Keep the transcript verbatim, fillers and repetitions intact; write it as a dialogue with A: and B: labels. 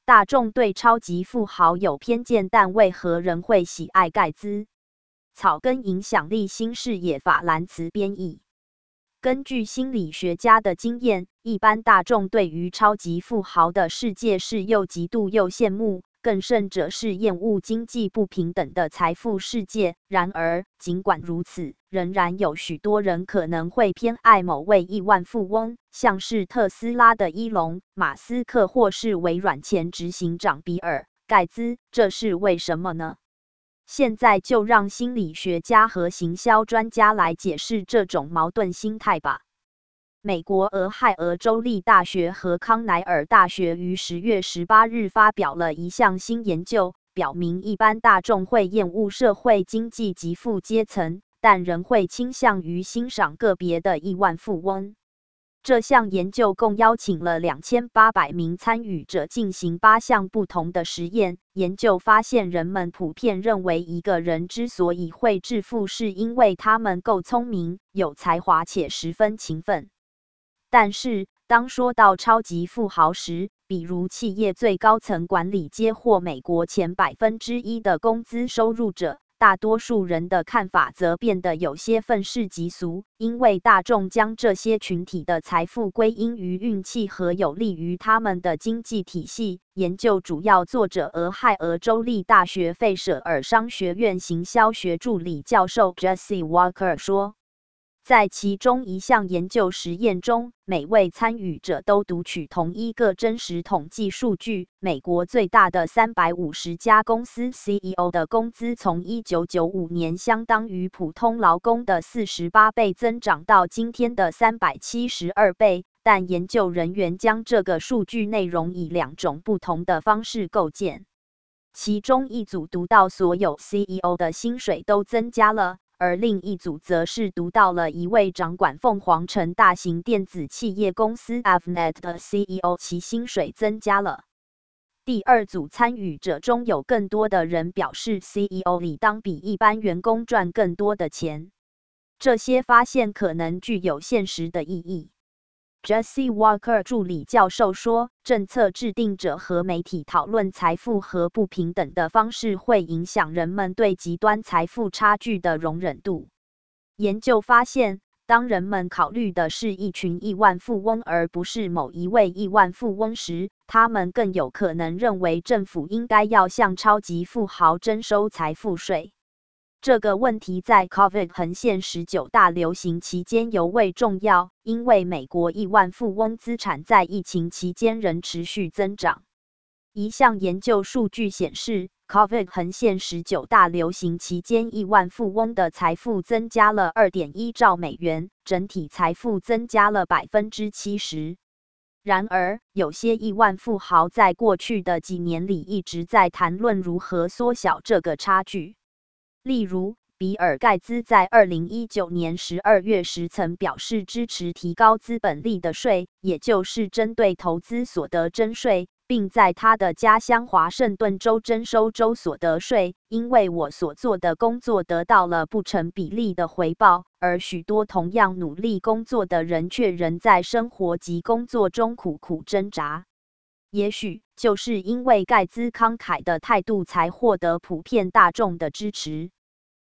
A: 大众对超级富豪有偏见，但为何人会喜爱盖茨？草根影响力新视野法兰茨编译。根据心理学家的经验，一般大众对于超级富豪的世界是又嫉妒又羡慕，更甚者是厌恶经济不平等的财富世界。然而，尽管如此，仍然有许多人可能会偏爱某位亿万富翁，像是特斯拉的伊隆·马斯克或是微软前执行长比尔·盖茨。这是为什么呢？现在就让心理学家和行销专家来解释这种矛盾心态吧。美国俄亥俄州立大学和康奈尔大学于十月十八日发表了一项新研究，表明一般大众会厌恶社会经济极富阶层，但仍会倾向于欣赏个别的亿万富翁。这项研究共邀请了两千八百名参与者进行八项不同的实验。研究发现，人们普遍认为一个人之所以会致富，是因为他们够聪明、有才华且十分勤奋。但是，当说到超级富豪时，比如企业最高层管理阶或美国前百分之一的工资收入者，大多数人的看法则变得有些愤世嫉俗，因为大众将这些群体的财富归因于运气和有利于他们的经济体系。研究主要作者俄亥俄州立大学费舍尔商学院行销学助理教授 Jesse Walker 说，在其中一项研究实验中，每位参与者都读取同一个真实统计数据。美国最大的三百五十家公司 C E O 的工资从一九九五年相当于普通劳工的四十八倍增长到今天的三百七十二倍，但研究人员将这个数据内容以两种不同的方式构建。其中一组读到所有 C E O 的薪水都增加了，而另一组则是读到了一位掌管凤凰城大型电子企业公司 Avnet 的 C E O 其薪水增加了。第二组参与者中有更多的人表示 C E O 理当比一般员工赚更多的钱。这些发现可能具有现实的意义。Jesse Walker 助理教授说，政策制定者和媒体讨论财富和不平等的方式会影响人们对极端财富差距的容忍度。研究发现，当人们考虑的是一群亿万富翁而不是某一位亿万富翁时，他们更有可能认为政府应该要向超级富豪征收财富税。这个问题在 COVID 横线十九大流行期间尤为重要，因为美国亿万富翁资产在疫情期间仍持续增长。一项研究数据显示 ，COVID 横线十九大流行期间，亿万富翁的财富增加了 二点一兆美元，整体财富增加了 百分之七十。然而，有些亿万富豪在过去的几年里一直在谈论如何缩小这个差距。例如，比尔·盖茨在二零一九年十二月时曾表示支持提高资本利得税，也就是针对投资所得征税，并在他的家乡华盛顿州征收州所得税。因为我所做的工作得到了不成比例的回报，而许多同样努力工作的人却仍在生活及工作中苦苦挣扎。也许就是因为盖茨慷慨的态度，才获得普遍大众的支持。